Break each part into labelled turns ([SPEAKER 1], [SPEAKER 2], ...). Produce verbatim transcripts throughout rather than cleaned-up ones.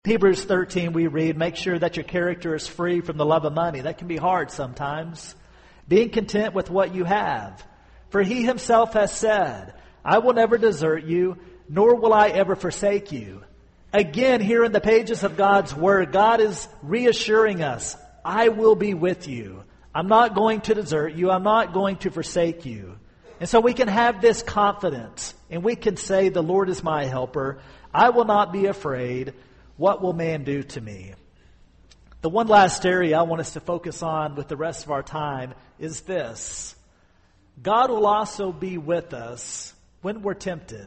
[SPEAKER 1] Hebrews thirteen we read, make sure that your character is free from the love of money. That can be hard sometimes. Being content with what you have. For he himself has said, I will never desert you, nor will I ever forsake you. Again, here in the pages of God's Word, God is reassuring us, I will be with you. I'm not going to desert you. I'm not going to forsake you. And so we can have this confidence, and we can say, the Lord is my helper. I will not be afraid. What will man do to me? The one last area I want us to focus on with the rest of our time is this. God will also be with us when we're tempted.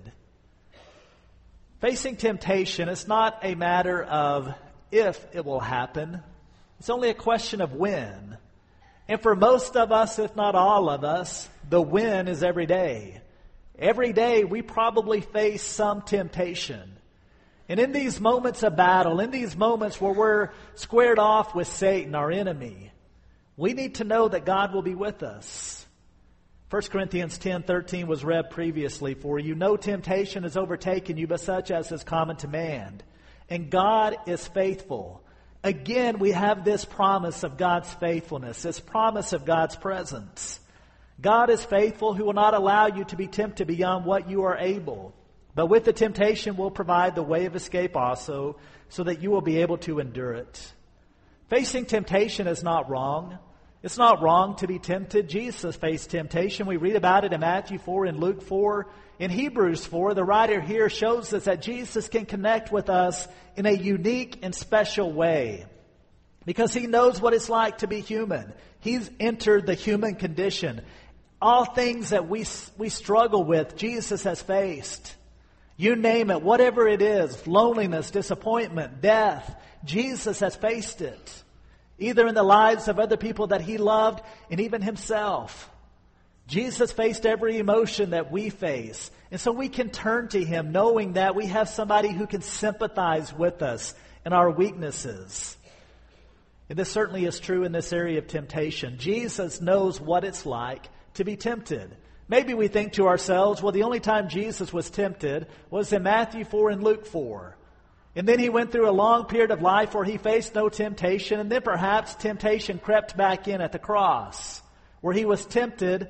[SPEAKER 1] Facing temptation is not a matter of if it will happen. It's only a question of when. And for most of us, if not all of us, the when is every day. Every day we probably face some temptation. And in these moments of battle, in these moments where we're squared off with Satan, our enemy, we need to know that God will be with us. First Corinthians ten thirteen was read previously for you. No temptation has overtaken you but such as is common to man. And God is faithful. Again, we have this promise of God's faithfulness, this promise of God's presence. God is faithful, who will not allow you to be tempted beyond what you are able. But with the temptation will provide the way of escape also, so that you will be able to endure it. Facing temptation is not wrong. It's not wrong to be tempted. Jesus faced temptation. We read about it in Matthew four and Luke four. In Hebrews four, the writer here shows us that Jesus can connect with us in a unique and special way. Because he knows what it's like to be human. He's entered the human condition. All things that we, we struggle with, Jesus has faced. You name it, whatever it is, loneliness, disappointment, death, Jesus has faced it. Either in the lives of other people that he loved and even himself. Jesus faced every emotion that we face. And so we can turn to him knowing that we have somebody who can sympathize with us in our weaknesses. And this certainly is true in this area of temptation. Jesus knows what it's like to be tempted. Maybe we think to ourselves, well, the only time Jesus was tempted was in Matthew four and Luke four. And then he went through a long period of life where he faced no temptation. And then perhaps temptation crept back in at the cross, where he was tempted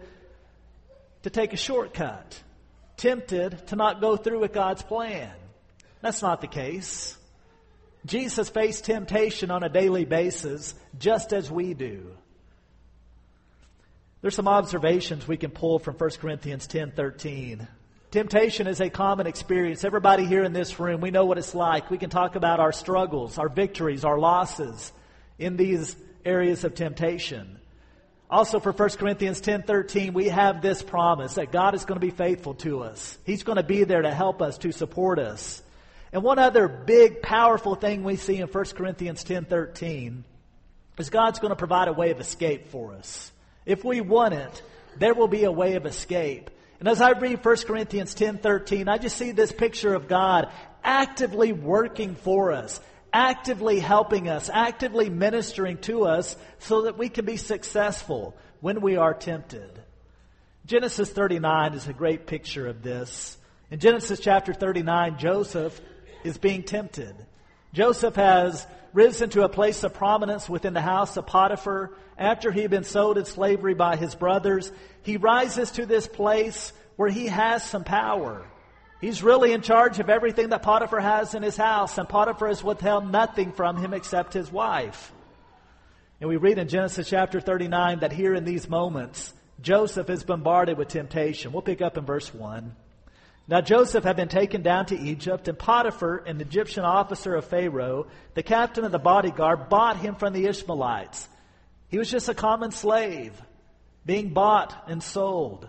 [SPEAKER 1] to take a shortcut, tempted to not go through with God's plan. That's not the case. Jesus faced temptation on a daily basis, just as we do. There's some observations we can pull from First Corinthians ten thirteen. Temptation is a common experience. Everybody here in this room, we know what it's like. We can talk about our struggles, our victories, our losses in these areas of temptation. Also for First Corinthians ten thirteen, we have this promise that God is going to be faithful to us. He's going to be there to help us, to support us. And one other big, powerful thing we see in First Corinthians ten thirteen is God's going to provide a way of escape for us. If we want it, there will be a way of escape. And as I read First Corinthians ten thirteen, I just see this picture of God actively working for us, actively helping us, actively ministering to us so that we can be successful when we are tempted. Genesis thirty-nine is a great picture of this. In Genesis chapter thirty-nine, Joseph is being tempted. Joseph has risen to a place of prominence within the house of Potiphar. After he had been sold in slavery by his brothers, he rises to this place where he has some power. He's really in charge of everything that Potiphar has in his house, and Potiphar has withheld nothing from him except his wife. And we read in Genesis chapter thirty-nine that here in these moments, Joseph is bombarded with temptation. We'll pick up in verse one. Now Joseph had been taken down to Egypt, and Potiphar, an Egyptian officer of Pharaoh, the captain of the bodyguard, bought him from the Ishmaelites. He was just a common slave, being bought and sold.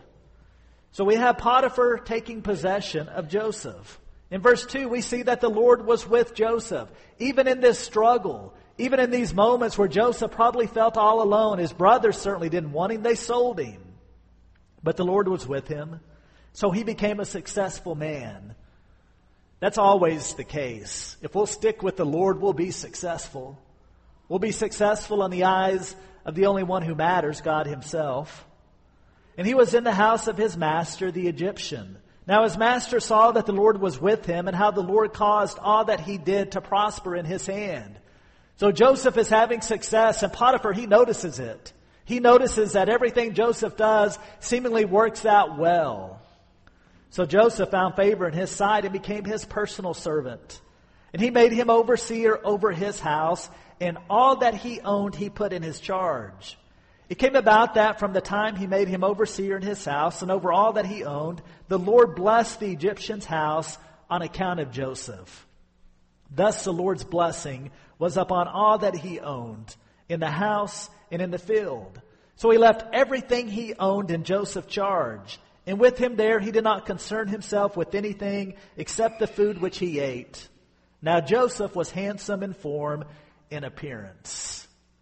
[SPEAKER 1] So we have Potiphar taking possession of Joseph. In verse two, we see that the Lord was with Joseph. Even in this struggle, even in these moments where Joseph probably felt all alone, his brothers certainly didn't want him, they sold him. But the Lord was with him. So he became a successful man. That's always the case. If we'll stick with the Lord, we'll be successful. We'll be successful in the eyes of the only one who matters, God himself. And he was in the house of his master, the Egyptian. Now his master saw that the Lord was with him, and how the Lord caused all that he did to prosper in his hand. So Joseph is having success, and Potiphar, he notices it. He notices that everything Joseph does seemingly works out well. So Joseph found favor in his sight and became his personal servant. And he made him overseer over his house, and all that he owned he put in his charge. It came about that from the time he made him overseer in his house and over all that he owned, the Lord blessed the Egyptian's house on account of Joseph. Thus the Lord's blessing was upon all that he owned, in the house and in the field. So he left everything he owned in Joseph's charge. And with him there he did not concern himself with anything except the food which he ate. Now Joseph was handsome in form and appearance.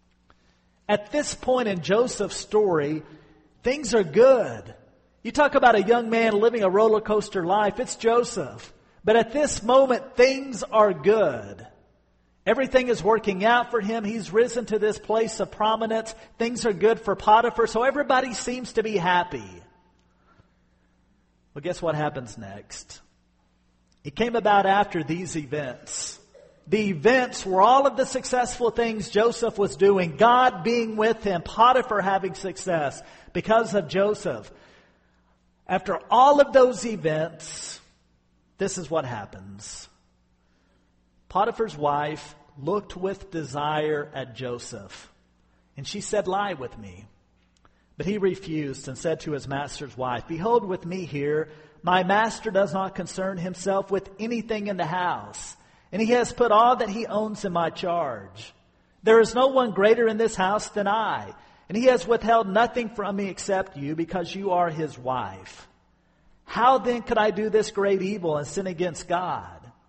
[SPEAKER 1] At this point in Joseph's story, things are good. You talk about a young man living a roller coaster life, it's Joseph. But at this moment, things are good. Everything is working out for him. He's risen to this place of prominence. Things are good for Potiphar, so everybody seems to be happy. Well, guess what happens next? It came about after these events. The events were all of the successful things Joseph was doing, God being with him, Potiphar having success because of Joseph. After all of those events, this is what happens. Potiphar's wife looked with desire at Joseph, and she said, "Lie with me." But he refused and said to his master's wife, "Behold, with me here, my master does not concern himself with anything in the house, and he has put all that he owns in my charge. There is no one greater in this house than I, and he has withheld nothing from me except you, because you are his wife. How then could I do this great evil and sin against God?"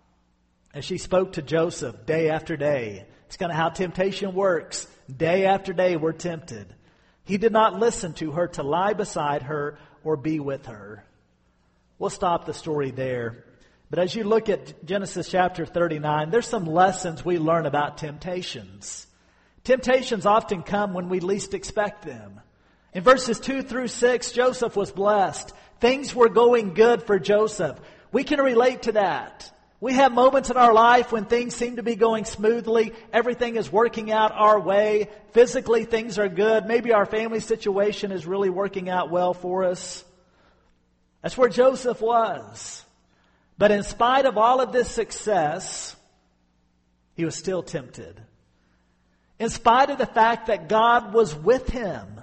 [SPEAKER 1] As she spoke to Joseph day after day, it's kind of how temptation works. Day after day we're tempted. He did not listen to her to lie beside her or be with her. We'll stop the story there. But as you look at Genesis chapter thirty-nine, there's some lessons we learn about temptations. Temptations often come when we least expect them. In verses two through six, Joseph was blessed. Things were going good for Joseph. We can relate to that. We have moments in our life when things seem to be going smoothly. Everything is working out our way. Physically, things are good. Maybe our family situation is really working out well for us. That's where Joseph was. But in spite of all of this success, he was still tempted. In spite of the fact that God was with him,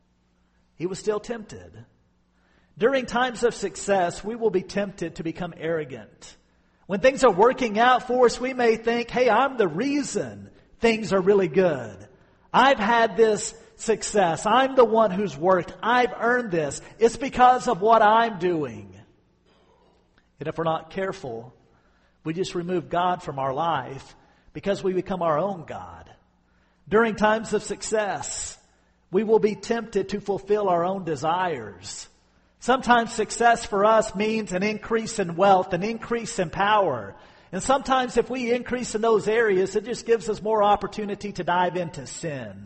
[SPEAKER 1] he was still tempted. During times of success, we will be tempted to become arrogant. When things are working out for us, we may think, hey, I'm the reason things are really good. I've had this success. I'm the one who's worked. I've earned this. It's because of what I'm doing. And if we're not careful, we just remove God from our life because we become our own God. During times of success, we will be tempted to fulfill our own desires. Sometimes success for us means an increase in wealth, an increase in power. And sometimes if we increase in those areas, it just gives us more opportunity to dive into sin.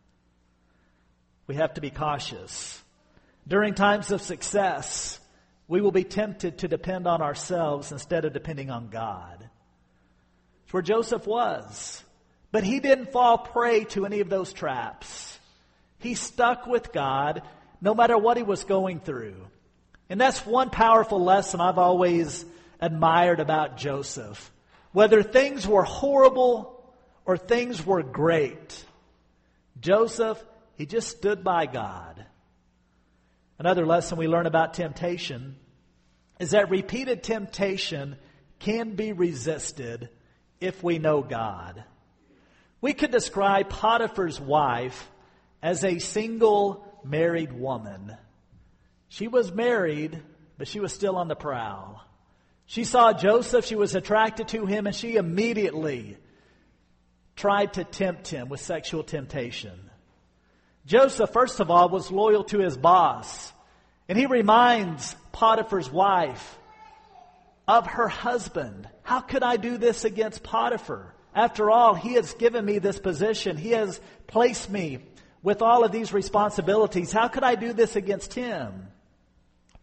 [SPEAKER 1] We have to be cautious. During times of success, we will be tempted to depend on ourselves instead of depending on God. It's where Joseph was. But he didn't fall prey to any of those traps. He stuck with God no matter what he was going through. And that's one powerful lesson I've always admired about Joseph. Whether things were horrible or things were great, Joseph, he just stood by God. Another lesson we learn about temptation is that repeated temptation can be resisted if we know God. We could describe Potiphar's wife as a single married woman. She was married, but she was still on the prowl. She saw Joseph, she was attracted to him, and she immediately tried to tempt him with sexual temptation. Joseph, first of all, was loyal to his boss. And he reminds Potiphar's wife of her husband. How could I do this against Potiphar? After all, he has given me this position. He has placed me with all of these responsibilities. How could I do this against him?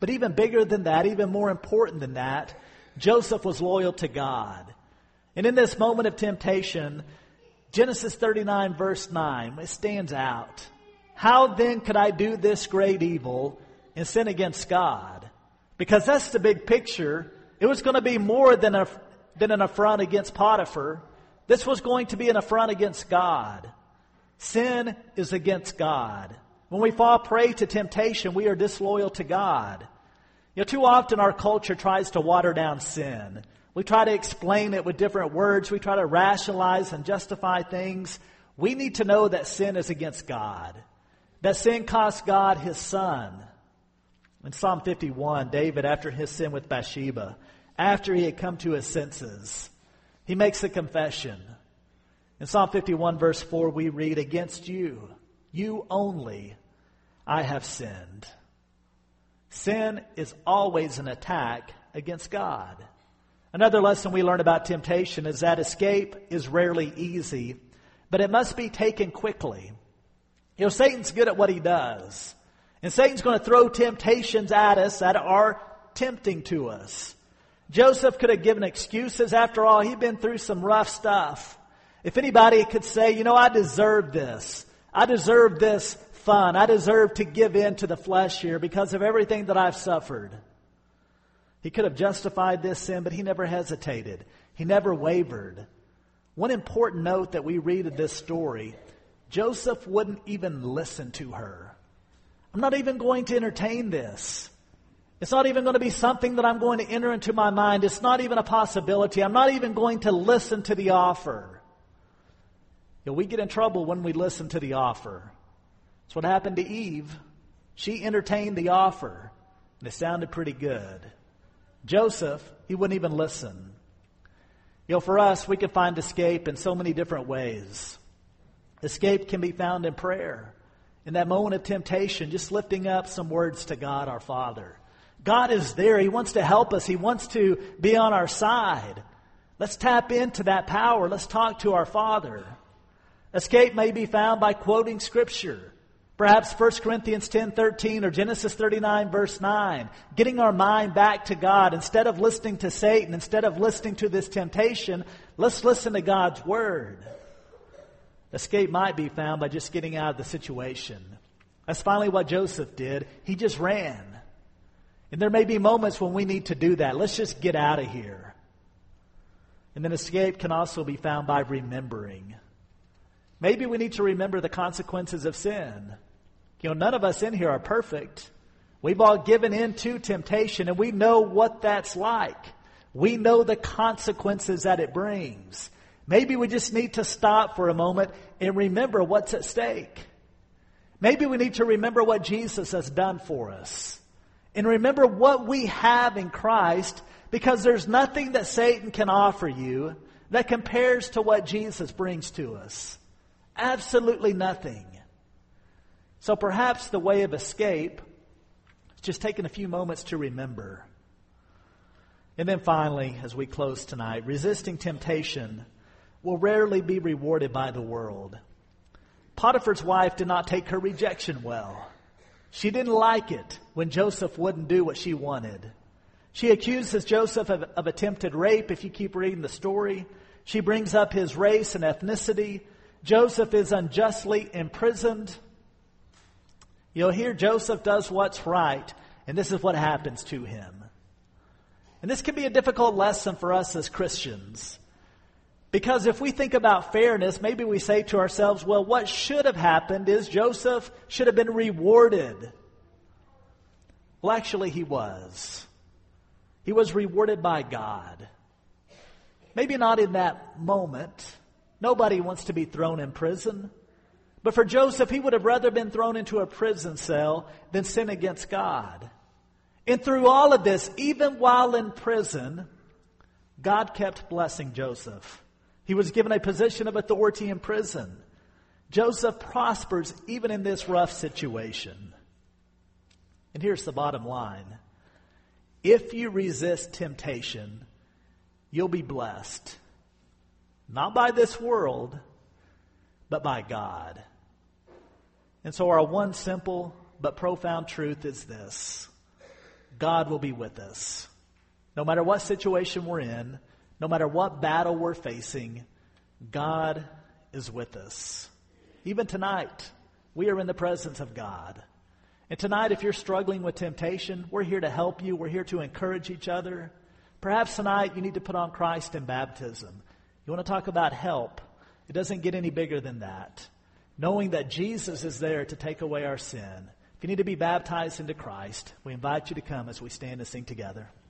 [SPEAKER 1] But even bigger than that, even more important than that, Joseph was loyal to God. And in this moment of temptation, Genesis thirty-nine verse nine, it stands out. How then could I do this great evil and sin against God? Because that's the big picture. It was going to be more than a, than an affront against Potiphar. This was going to be an affront against God. Sin is against God. When we fall prey to temptation, we are disloyal to God. You know, too often our culture tries to water down sin. We try to explain it with different words. We try to rationalize and justify things. We need to know that sin is against God. That sin cost God His Son. In Psalm fifty-one, David, after his sin with Bathsheba, after he had come to his senses, he makes a confession. In Psalm fifty-one, verse four, we read, against you, you only, I have sinned. Sin is always an attack against God. Another lesson we learn about temptation is that escape is rarely easy, but it must be taken quickly. You know, Satan's good at what he does. And Satan's going to throw temptations at us that are tempting to us. Joseph could have given excuses. After all, he'd been through some rough stuff. If anybody could say, you know, I deserve this. I deserve this fun. I deserve to give in to the flesh here because of everything that I've suffered. He could have justified this sin, but he never hesitated. He never wavered. One important note that we read in this story, Joseph wouldn't even listen to her. I'm not even going to entertain this. It's not even going to be something that I'm going to enter into my mind. It's not even a possibility. I'm not even going to listen to the offer. You know, we get in trouble when we listen to the offer. That's what happened to Eve. She entertained the offer, and it sounded pretty good. Joseph, he wouldn't even listen. You know, for us, we can find escape in so many different ways. Escape can be found in prayer. In that moment of temptation, just lifting up some words to God our Father. God is there. He wants to help us. He wants to be on our side. Let's tap into that power. Let's talk to our Father. Escape may be found by quoting Scripture. Perhaps First Corinthians ten thirteen or Genesis thirty-nine verse nine. Getting our mind back to God. Instead of listening to Satan, instead of listening to this temptation, let's listen to God's Word. Escape might be found by just getting out of the situation. That's finally what Joseph did. He just ran. And there may be moments when we need to do that. Let's just get out of here. And then escape can also be found by remembering. Maybe we need to remember the consequences of sin. You know, none of us in here are perfect. We've all given in to temptation, and we know what that's like. We know the consequences that it brings. Maybe we just need to stop for a moment and remember what's at stake. Maybe we need to remember what Jesus has done for us. And remember what we have in Christ, because there's nothing that Satan can offer you that compares to what Jesus brings to us. Absolutely nothing. So perhaps the way of escape is just taking a few moments to remember. And then finally, as we close tonight, resisting temptation will rarely be rewarded by the world. Potiphar's wife did not take her rejection well. She didn't like it when Joseph wouldn't do what she wanted. She accuses Joseph of, of attempted rape, if you keep reading the story. She brings up his race and ethnicity. Joseph is unjustly imprisoned. You'll hear Joseph does what's right, and this is what happens to him. And this can be a difficult lesson for us as Christians. Because if we think about fairness, maybe we say to ourselves, well, what should have happened is Joseph should have been rewarded. Well, actually, he was. He was rewarded by God. Maybe not in that moment. Nobody wants to be thrown in prison. But for Joseph, he would have rather been thrown into a prison cell than sin against God. And through all of this, even while in prison, God kept blessing Joseph. He was given a position of authority in prison. Joseph prospers even in this rough situation. And here's the bottom line. If you resist temptation, you'll be blessed. Not by this world, but by God. And so our one simple but profound truth is this. God will be with us. No matter what situation we're in, no matter what battle we're facing, God is with us. Even tonight, we are in the presence of God. And tonight, if you're struggling with temptation, we're here to help you. We're here to encourage each other. Perhaps tonight you need to put on Christ in baptism. You want to talk about help? It doesn't get any bigger than that. Knowing that Jesus is there to take away our sin. If you need to be baptized into Christ, we invite you to come as we stand and sing together.